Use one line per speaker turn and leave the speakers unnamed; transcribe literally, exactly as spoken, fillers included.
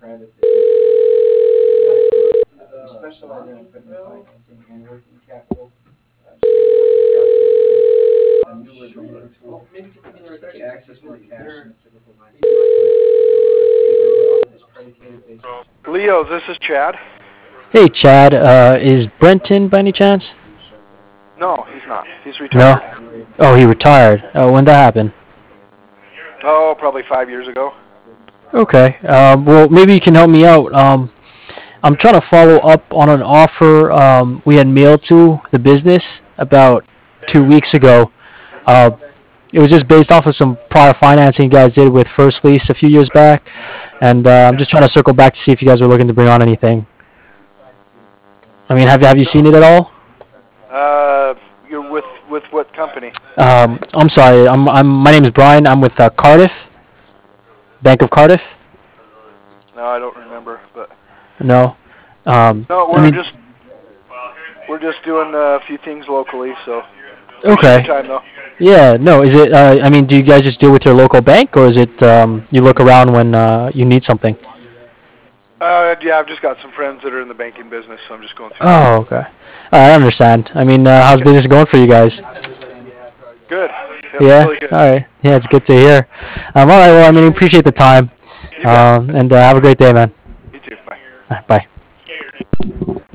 private business. Uh, we specialize in equipment financing and working capital. Uh, a newer lending tool. To access more cash than a typical line of credit is predicated based on.
Leo, this is Chad.
Hey, Chad. Uh, is Brenton by any chance?
No, he's not. He's
No.
retired.
Oh, he retired. Uh, when that happened?
Oh, probably five years ago.
Okay. Um, well, maybe you can help me out. Um, I'm trying to follow up on an offer um, we had mailed to the business about two weeks ago. Uh, it was just based off of some prior financing you guys did with First Lease a few years back, and uh, I'm just trying to circle back to see if you guys were looking to bring on anything. I mean, have have you seen it at all?
Uh, you're with with what company?
Um, I'm sorry. I'm I'm my name is Brian. I'm with uh, Cardiff, Bank of Cardiff.
No, I don't remember. But
No. Um,
no,
I
we're
mean,
just we're just doing a few things locally. So
okay.
time though.
Yeah. No. Is it? Uh, I mean, do you guys just deal with your local bank, or is it um, you look around when uh, you need something?
Uh, yeah, I've just got some friends that are in the banking business, so I'm just going through.
Oh, okay. I understand. I mean, uh, how's business going for you guys?
Good. Yep,
Yeah.
really good.
All right. Yeah, it's good to hear. Um, all right. Well, I mean, appreciate the time.
You bet.
Um, and uh, have a great day, man.
You too. Bye.
All right, bye.